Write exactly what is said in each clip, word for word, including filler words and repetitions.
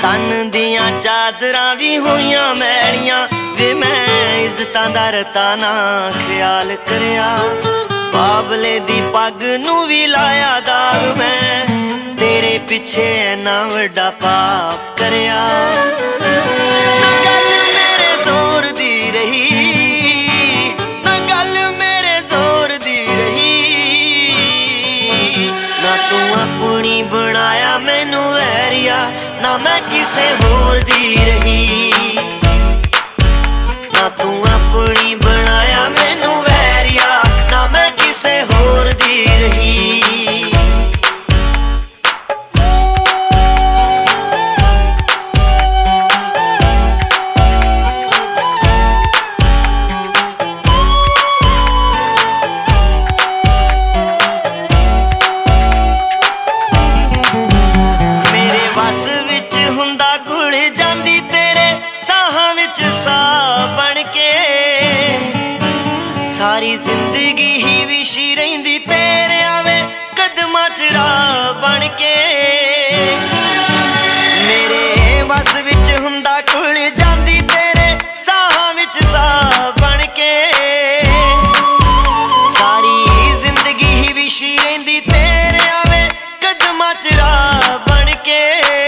तन दियां चादरां भी होइयां मैलियां वे मैं इज्जतां दा रताना ख्याल करया। बाबले दी पग नूं भी लाया दाग मैं तेरे पिछे ना वड्डा पाप करया। ना गल मेरे जोर दी रही, ना गल मेरे जोर दी रही, ना तू अपनी बनाया मैनू वैरिया ना मैं किसे होर दी रही। ना तू अपनी बनाया मैनू वैरिया ना मैं किसे होर दी रही। सारी जिंदगी ही विशी रहिंदी तेरे आवे कदमां च राह बन के। मेरे वस विच हुंदा खुल जांदी तेरे साहां विच साह बन के। सारी जिंदगी ही विशी रहिंदी तेरे आवे कदमां च राह बन के।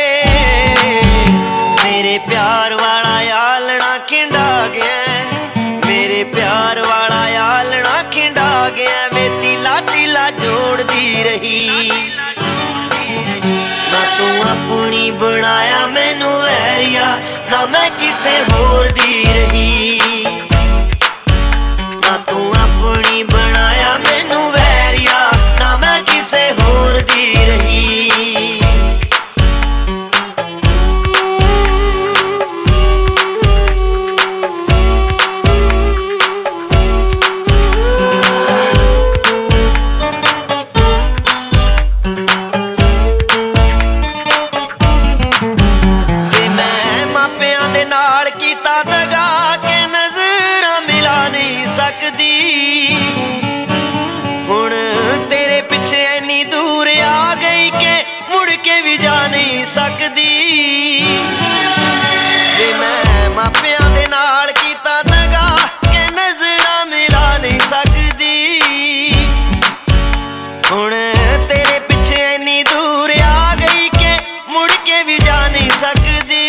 मेरे प्यार वाला आलना खिंडा गया, मेरे प्यार वाला आलना खिंडा गया वे तिला तिला जोड़दी रही। ना तू अपनी बनाया मैनू वैरिया ना मैं किसे होर दी रही। ना तू अपनी बनाया मैनू वैरिया ना मैं किसे होर दी रही। हुण तेरे पिछे इन्नी दूर आ गई के मुड़ के भी जा नहीं सकदी। वे मैं मापियां दे नाल कीता दगा के नजरां मिला नहीं सकदी। हुण तेरे पिछे इन्नी दूर आ गई के मुड़ के भी जा नहीं सकदी।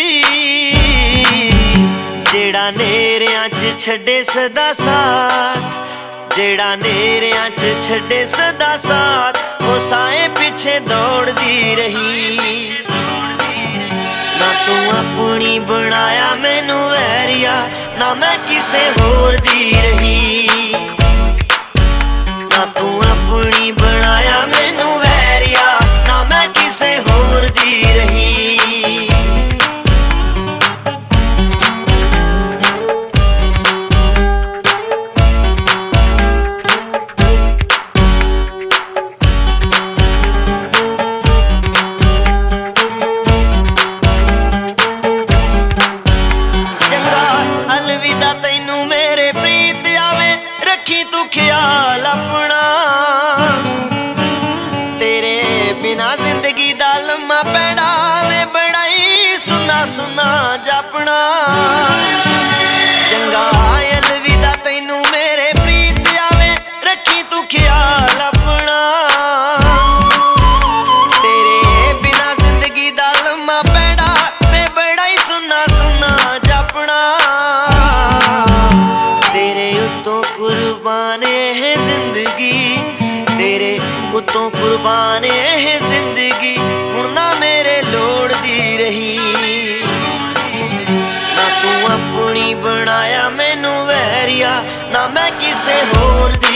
जेड़ा नेरियां च छड्डे सदा साथ, जेड़ा नेरियां च छड्डे सदा साथ ओ साए पिछे दौड़दी रही। ना तू अपनी बनाया मैनू वैरिया ना मैं किसे होर दी रही। ना तू अपनी बनाया मैनू वैरिया ना मैं किसे होर दी रही। तू ख्याल अपना तेरे बिना जिंदगी दा लम्मा पैड़ा वे बड़ा ही सुना सुना जापना। चंगा अलविदा तैनू मेरे प्रीत आवे रखी तू ख्याल अपना। तेरे बिना जिंदगी दा लम्मा पैड़ा वे बड़ा ही सुना सुना जापना। तेरे उत्तों कुर्बान है जिंदगी, तेरे उत्तों कुर्बान है जिंदगी हुण ना मेरे लोड़ दी रही। ना तू अपनी बनाया मैनू वैरिया ना मैं किसे होर दी